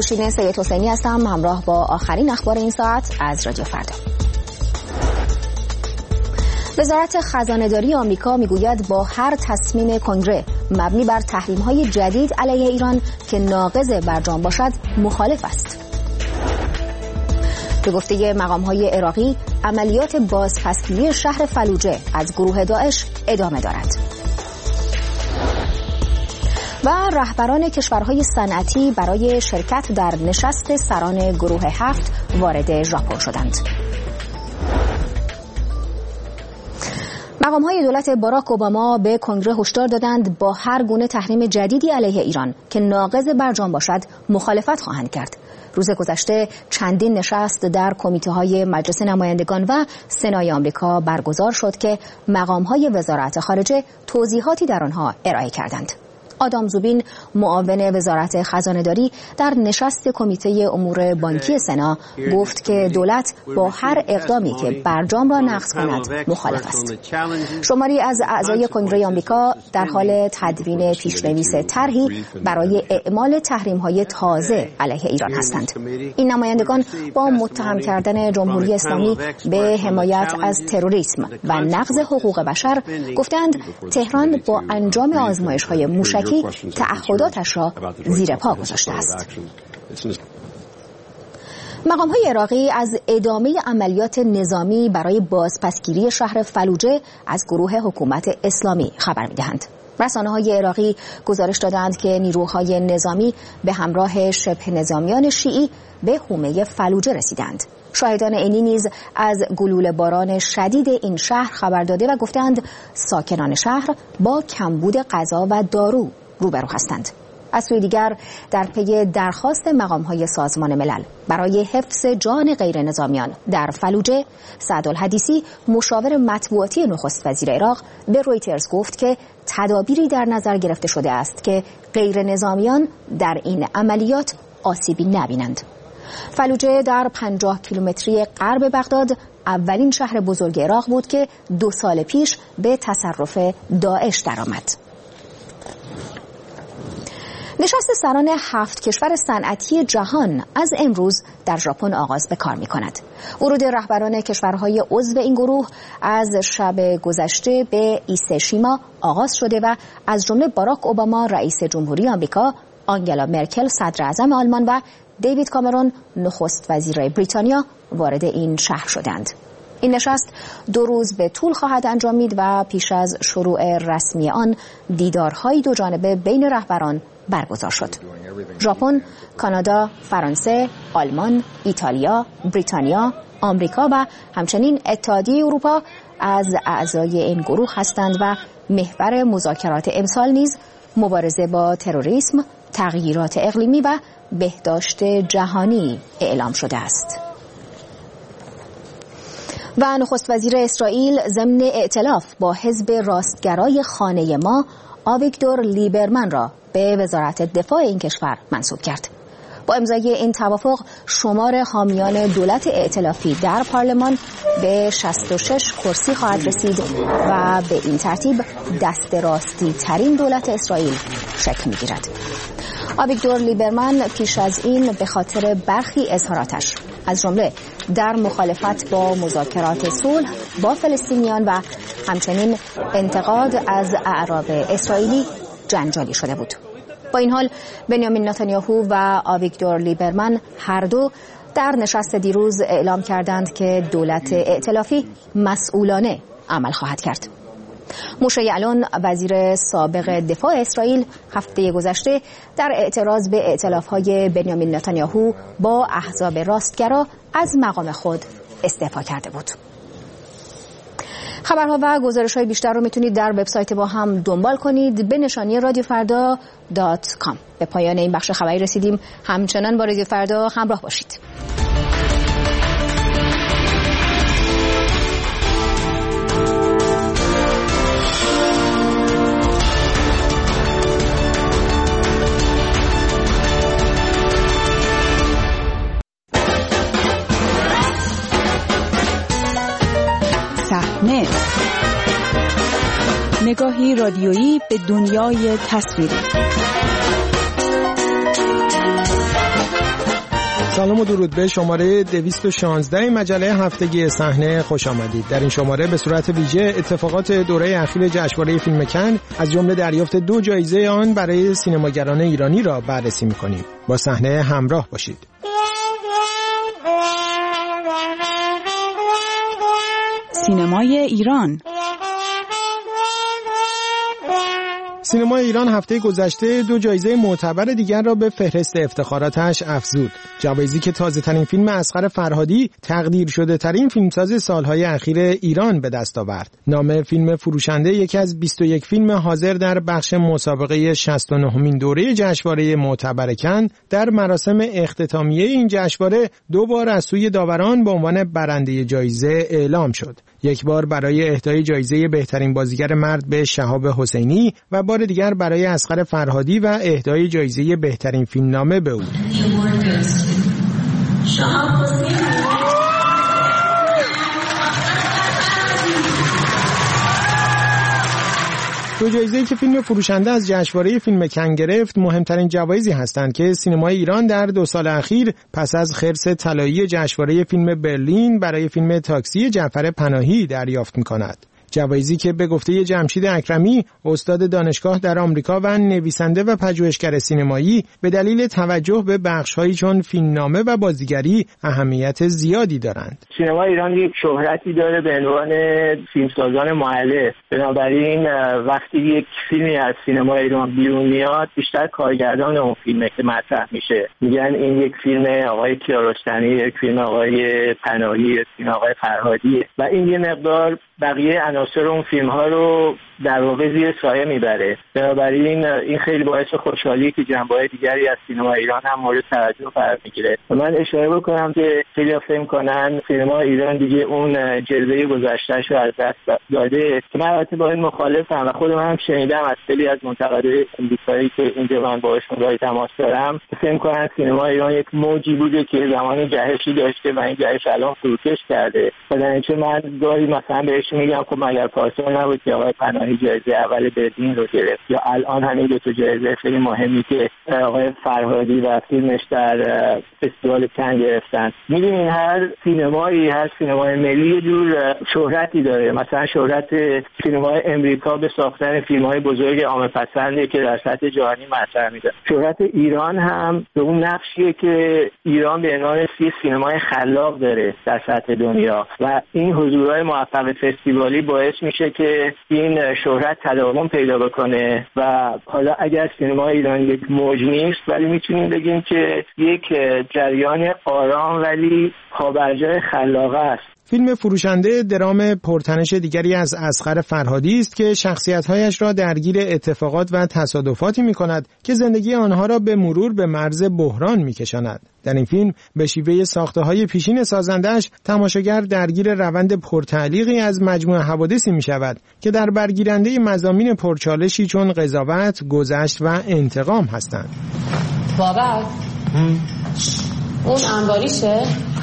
نوشین سید حسینی هستم، همراه با آخرین اخبار این ساعت از رادیو فردا. وزارت خزانه‌داری آمریکا میگوید با هر تصمیم کنگره مبنی بر تحریم‌های جدید علیه ایران که ناقض برجام باشد مخالف است. به گفته مقام‌های عراقی، عملیات بازپسگیری شهر فلوجه از گروه داعش ادامه دارد. و رهبران کشورهای صنعتی برای شرکت در نشست سران گروه 7 وارد ژاپن شدند. مقام‌های دولت باراک اوباما به کنگره هشدار دادند با هر گونه تحریم جدیدی علیه ایران که ناقض برجام باشد مخالفت خواهند کرد. روز گذشته چندین نشست در کمیته‌های مجلس نمایندگان و سنای آمریکا برگزار شد که مقام‌های وزارت خارجه توضیحاتی در آنها ارائه کردند. آدام زوبین، معاون وزارت خزانه‌داری، در نشست کمیته امور بانکی سنا گفت که دولت با هر اقدامی که برجام را نقض کند مخالف است. شماری از اعضای کنگره آمریکا در حال تدوین پیش‌نویس طرحی برای اعمال تحریم‌های تازه علیه ایران هستند. این نمایندگان با متهم کردن جمهوری اسلامی به حمایت از تروریسم و نقض حقوق بشر گفتند تهران با انجام آزمایش‌های موشکی تعهداتش را زیر پا گذاشته است. مقام‌های عراقی از ادامه عملیات نظامی برای بازپسگیری شهر فلوجه از گروه حکومت اسلامی خبر می‌دهند. رسانه‌های عراقی گزارش دادند که نیروهای نظامی به همراه شبه نظامیان شیعی به حومه فلوجه رسیدند. شاهدان عینی نیز از گلوله باران شدید این شهر خبر داده و گفتند ساکنان شهر با کمبود غذا و دارو روبرو هستند. از سوی دیگر در پی درخواست مقام‌های سازمان ملل برای حفظ جان غیر نظامیان در فلوجه، سعدالحدیثی مشاور مطبوعاتی نخست وزیر عراق به رویترز گفت که تدابیری در نظر گرفته شده است که غیر نظامیان در این عملیات آسیبی نبینند. فلوجه در 50 کیلومتری غرب بغداد اولین شهر بزرگ عراق بود که 2 سال پیش به تصرف داعش درآمد. نشست سران 7 کشور صنعتی جهان از امروز در ژاپن آغاز به کار می‌کند. ورود رهبران کشورهای عضو این گروه از شب گذشته به ایسشیما آغاز شده و از جمله باراک اوباما رئیس جمهوری آمریکا، آنگلا مرکل صدر اعظم آلمان و دیوید کامرون نخست وزیر بریتانیا وارد این شهر شدند. این نشست 2 روز به طول خواهد انجامید و پیش از شروع رسمی آن دیدارهای دو جانبه بین رهبران برگزار شد. ژاپن، کانادا، فرانسه، آلمان، ایتالیا، بریتانیا، آمریکا و همچنین اتحادیه اروپا از اعضای این گروه هستند و محور مذاکرات امسال نیز مبارزه با تروریسم، تغییرات اقلیمی و بهداشت جهانی اعلام شده است. و نخست وزیر اسرائیل ضمن ائتلاف با حزب راستگرای خانه ما آویگدور لیبرمن را به وزارت دفاع این کشور منصوب کرد. با امضای این توافق شمار حامیان دولت ائتلافی در پارلمان به 66 کرسی خواهد رسید و به این ترتیب دست راستی ترین دولت اسرائیل شکل می‌گیرد. آویگدور لیبرمن پیش از این به خاطر برخی اظهاراتش از جمله در مخالفت با مذاکرات صلح با فلسطینیان و همچنین انتقاد از اعراب اسرائیلی جنجالی شده بود. با این حال بنیامین نتانیاهو و آویگدور لیبرمن هر دو در نشست دیروز اعلام کردند که دولت ائتلافی مسئولانه عمل خواهد کرد. موشه یعلون وزیر سابق دفاع اسرائیل هفته گذشته در اعتراض به ائتلاف‌های بنیامین نتانیاهو با احزاب راستگرا از مقام خود استعفا کرده بود. خبرها و گزارش‌های بیشتر رو میتونید در وبسایت با هم دنبال کنید به نشانی radiofrda.com. به پایان این بخش خبری رسیدیم. همچنان با رادیو فردا همراه باشید. صحنه، نگاهی رادیویی به دنیای تصویری. سلام و درود به شماره 216 مجله هفتگی صحنه خوش آمدید. در این شماره به صورت ویژه اتفاقات دوره اخیر جشنواره فیلم کن از جمله دریافت 2 جایزه آن برای سینماگران ایرانی را بررسی می‌کنیم. با صحنه همراه باشید. سینمای ایران. سینمای ایران هفته گذشته 2 جایزه معتبر دیگر را به فهرست افتخاراتش افزود. جایزه‌ای که تازه‌ترین فیلم اصغر فرهادی تقدیر شده ترین فیلمساز سالهای اخیر ایران به دست آورد. نام فیلم فروشنده یکی از 21 فیلم حاضر در بخش مسابقه 69مین دوره جشنواره معتبر کن در مراسم اختتامیه این جشنواره 2 بار از سوی داوران به عنوان برنده جایزه اعلام شد. یک بار برای اهدای جایزه بهترین بازیگر مرد به شهاب حسینی و بار دیگر برای اصغر فرهادی و اهدای جایزه بهترین فیلمنامه به او. دو جایزه‌ای که فیلم فروشنده از جشنواره فیلم کن گرفت مهمترین جوایزی هستند که سینمای ایران در 2 سال اخیر پس از خرس طلایی جشنواره فیلم برلین برای فیلم تاکسی جعفر پناهی دریافت می‌کند. جوایزی که به گفته جمشید اکرمی استاد دانشگاه در آمریکا و نویسنده و پژوهشگر سینمایی به دلیل توجه به بخش‌هایی چون فیلمنامه و بازیگری اهمیت زیادی دارند. سینما ایران یک شهرتی داره به عنوان فیلمسازان مؤلف. بنابراین وقتی یک فیلمی از سینما ایران بیرون میاد بیشتر کارگردان اون فیلمه که مطرح میشه. میگن این یک فیلم آقای کیارستمی، یک فیلم آقای پناهی، یک فیلم آقای فرهادی و این یه مقدار بقیه عناصر اون فیلم ها رو در واقع زیر سایه میبره. بنابراین این خیلی باعث خوشحالی که جنبه‌های دیگری از سینما ایران هم مورد توجه قرار میگیره. من اشاره بکنم که خیلی فهم کنن سینما ایران دیگه اون جلوه گذشته‌اش رو از دست داده که من البته با این مخالفم و خودم هم شنیدم از خیلی از منتقدای امریکایی که اینجا من باهاشون راه تماس دارم که فهم کنن سینما ایران یک موجی بوده که زمان جهشی داشته و این جهش الان فروکش کرده. مثلا من گاهی مثلا بهش میگم خب مگر پارسال نبود که آقای پناهی جایزه اول برلین رو گرفت، یا الان همین 2 جایزه خیلی مهمی که آقای فرهادی و فیلمش در فستیوال کن گرفتن. می‌بینین هر سینمایی، هر سینمای ملی یه جور شهرتی داره. مثلا شهرت سینمای امریکا به ساختن فیلم‌های بزرگ عامه‌پسندی که در سطح جهانی مطرح میشه. شهرت ایران هم به اون نقشیه که ایران به عنوان سینمای خلاق داره در سطح دنیا و این حضورهای موفق فستیوالی باعث میشه که این شهرت تداوم پیدا بکنه و حالا اگر سینما ایران یک موج نیست ولی میتونیم بگیم که یک جریان آرام ولی پابرجای خلاقه است. فیلم فروشنده درام پرتنش دیگری از اصغر فرهادی است که شخصیت‌هایش را درگیر اتفاقات و تصادفاتی می‌کند که زندگی آنها را به مرور به مرز بحران می‌کشاند. در این فیلم به شیوه ساخته‌های پیشین سازنده‌اش تماشاگر درگیر روند پرتعلیقی از مجموعه حوادثی می‌شود که در برگیرنده مضامین پرچالشی چون قضاوت، گذشت و انتقام هستند. بابک اون انباریشه؟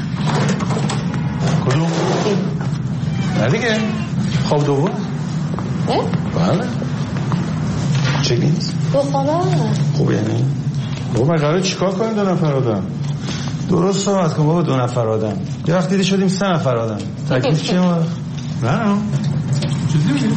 کدوم؟ نه دیگه خواب دوم؟ بله چه نیست؟ 2 خوابه خوب یعنی؟ بابا من قراره چیکار کنیم 2 نفر آدم؟ درست صحبت کن بابا 2 نفر آدم یه وقت دیده شدیم 3 نفر آدم تکلیف چیه ما؟ نه چیزی میگیم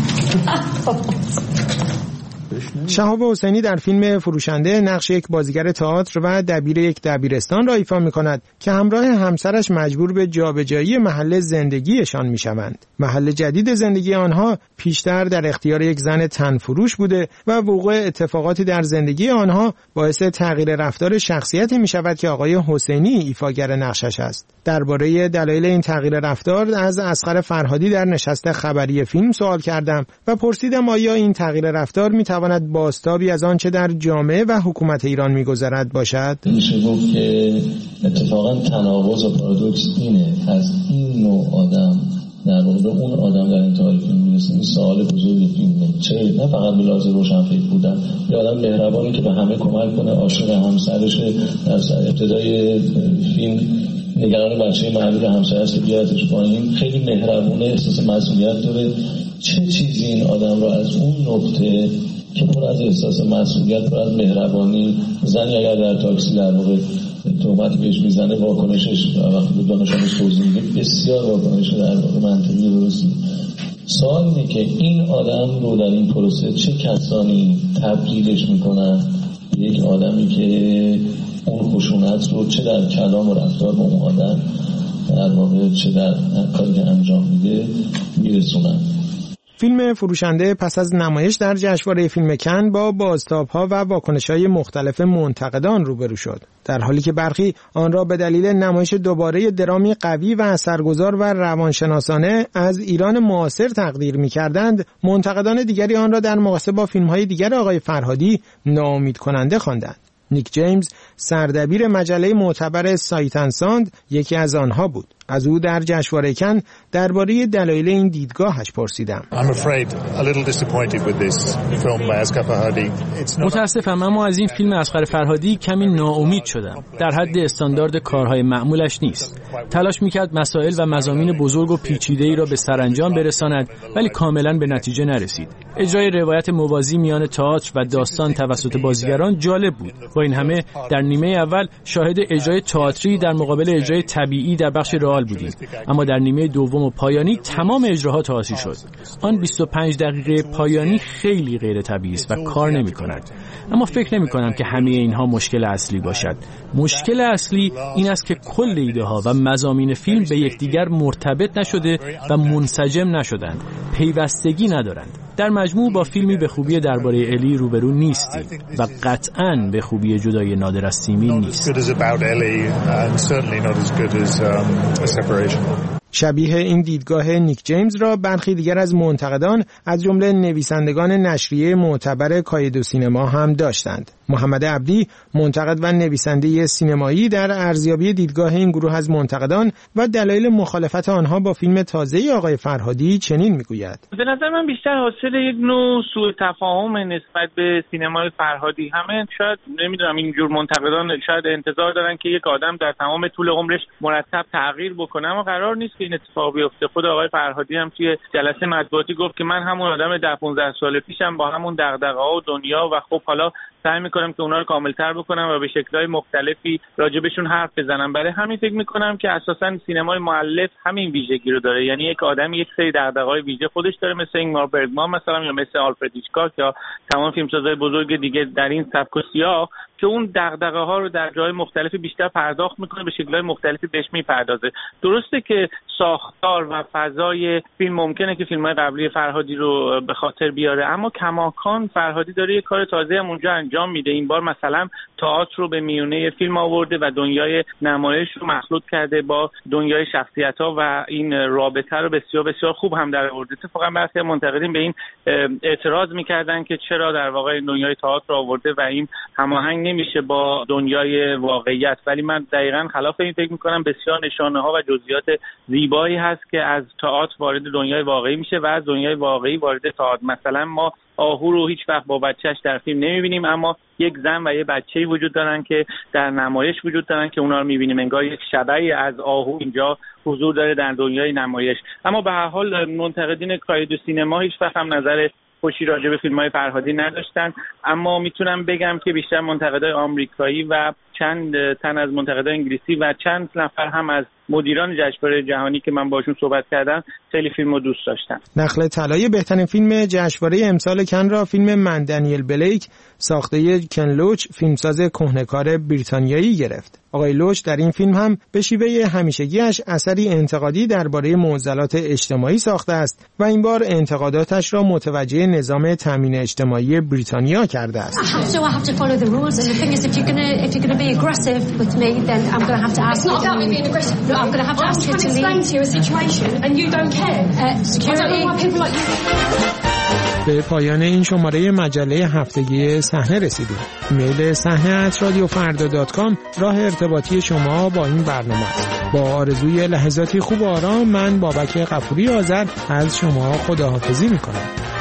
شهاب حسینی در فیلم فروشنده نقش یک بازیگر تئاتر و دبیر یک دبیرستان را ایفا می‌کند که همراه همسرش مجبور به جابجایی محل زندگیشان می‌شوند. محل جدید زندگی آنها پیشتر در اختیار یک زن تنفروش بوده و وقوع اتفاقاتی در زندگی آنها باعث تغییر رفتار شخصیتی می‌شود که آقای حسینی ایفاگر نقشش است. درباره دلایل این تغییر رفتار از اصغر فرهادی در نشست خبری فیلم سوال کردم و پرسیدم آیا این تغییر رفتار می‌تواند بازتابی از آنچه در جامعه و حکومت ایران می‌گذرد باشد؟ میشه گفت که اتفاقا تناقض و پارادوکس اینه از این نوع آدم در واقع اون آدم در انتهای فیلم میرسه. این سوال بزرگ فیلمه، چه نه فقط به لحاظ روشنفکر بودن، یه آدم مهربانی که به همه کمک کنه، عاشق همسرشه، در ابتدای فیلم نگران بچه معلول همسر است که بیارتش پایین، خیلی مهربونه، احساس مسئولیت داره. چه چیزی این آدم رو از اون نقطه که پر از احساس مسئولیت، پر از مهربانی، زنی اگر در تاکسی در واقع تهمت بهش میزنه واکنشش وقتی به دانش آموز توضیح میده بسیار واکنش در واقع منطقی درستی. سوال اینه که این آدم رو در این پروسه چه کسانی تبدیلش میکنن یک آدمی که اون خشونت رو چه در کلام و رفتار با اون آدم در واقع چه در کاری که انجام میده میرسونن. فیلم فروشنده پس از نمایش در جشنواره فیلم کن با بازتاب‌ها و واکنش‌های مختلف منتقدان روبرو شد، در حالی که برخی آن را به دلیل نمایش دوباره درامی قوی و اثرگذار و روانشناسانه از ایران معاصر تقدیر می‌کردند. منتقدان دیگری آن را در مقایسه با فیلم‌های دیگر آقای فرهادی ناامید کننده خواندند. نیک جیمز، سردبیر مجله معتبر سایت اند ساند، یکی از آنها بود. از او در جشنواره کن درباره دلایل این دیدگاهش پرسیدم. متاسفم، اما از این فیلم اصغر فرهادی کمی ناامید شدم. در حد استاندارد کارهای معمولش نیست. تلاش میکرد مسائل و مضامین بزرگ و پیچیده‌ای را به سرانجام برساند، ولی کاملا به نتیجه نرسید. اجرای روایت موازی میان تئاتر و داستان توسط بازیگران جالب بود. با این همه در نیمه اول شاهد اجرای تئاتری در مقابل اجرای طبیعی در بخش رئال بودیم، اما در نیمه دوم و پایانی تمام اجراها تئاتری شد. آن 25 دقیقه پایانی خیلی غیر طبیعی است و کار نمی‌کند. اما فکر نمی‌کنم که همه اینها مشکل اصلی باشد. مشکل اصلی این است که کل ایده‌ها و مضامین فیلم به یکدیگر مرتبط نشده و منسجم نشدند، پیوستگی ندارند. در مجموع با فیلمی به خوبی درباره الی روبرو نیستیم و قطعاً به خوبی جدای نادر از سیمین نیست. شبیه این دیدگاه نیک جیمز را برخی دیگر از منتقدان از جمله نویسندگان نشریه معتبر کاید و سینما هم داشتند. محمد عبدی، منتقد و نویسنده سینمایی، در ارزیابی دیدگاه این گروه از منتقدان و دلایل مخالفت آنها با فیلم تازه آقای فرهادی چنین میگوید: به نظر من بیشتر حاصل یک نوع سوء تفاهم نسبت به سینمای فرهادی. همه شاید نمیدونم اینجور منتقدان شاید انتظار دارن که یک آدم در تمام طول عمرش مرتب تغییر بکنه، اما قرار نیست که این اتفاق بیفته. خود آقای فرهادی هم توی جلسه مطبوعاتی گفت که من همون آدم 10-15 سال پیشم با همون دغدغه‌ها و دنیا و خب حالا سعی میکنم که اونا رو کاملتر بکنم و به شکل‌های مختلفی راجبشون حرف بزنم. برای همین فکر میکنم که اساساً سینمای مؤلف همین ویژگی رو داره، یعنی یک آدم یک سری دغدغه‌های ویژه خودش داره، مثل اینگمار برگمان مثلا یا مثل آلفرد هیچکاک یا تمام فیلمسازهای بزرگ دیگه در این سبک و سیاق، که اون دغدغه‌ها رو در جای مختلفی بیشتر پرداخت میکنه، به شکل‌های مختلفی بهش میپردازه. درسته که ساختار و فضای فیلم ممکنه که فیلم‌های قبلی فرهادی رو به خاطر بیاره، اما کماکان فرهادی داره یک کار تازه هم اونجا انجام میده. این بار مثلا تئاتر رو به میونه فیلم آورده و دنیای نمایش رو مخلوط کرده با دنیای شخصیت‌ها و این رابطه رو بسیار بسیار خوب هم در آورده. اتفاقا برخی منتقدین به این اعتراض می‌کردن که چرا در واقع دنیای تئاتر رو آورده و این هماهنگ نمیشه با دنیای واقعیت، ولی من دقیقاً خلاف این فکر می‌کنم. بسیار نشانه‌ها و جزئیات زیبایی هست که از تئاتر وارد دنیای واقعی میشه و از دنیای واقعی وارد تئاتر. مثلا ما آهو رو هیچ وقت با بچه‌اش در فیلم نمی‌بینیم، اما یک زن و یه بچه‌ای وجود دارن که در نمایش وجود دارن که اونا رو می‌بینیم. انگار یک شبحی از آهو اینجا حضور داره در دنیای نمایش. اما به هر حال منتقدین کاید و سینما هیچ وقت هم نظر خوشی راجع به فیلم‌های فرهادی نداشتن، اما میتونم بگم که بیشتر منتقدای آمریکایی و چند تن از منتقدای انگلیسی و چند نفر هم از مدیران جشنواره جهانی که من باشون صحبت کردم خیلی فیلمو دوست داشتن. نخل طلای بهترین فیلم جشنواره امسال کن را فیلم من دنیل بلیک ساخته کن لوچ، فیلمساز کهنه‌کار بریتانیایی گرفت. آقای لوچ در این فیلم هم به شیوه همیشگیش اثری انتقادی درباره معضلات اجتماعی ساخته است و این بار انتقاداتش را متوجه نظام تامین اجتماعی بریتانیا کرده است. به پایان این شماره مجله هفتگی صحنه رسیدیم. ایمیل صحنه@radiofarda.com راه ارتباطی شما با این برنامه است. با آرزوی لحظاتی خوب و آرام، من بابک غفوری آذر از شما خداحافظی می‌کنم.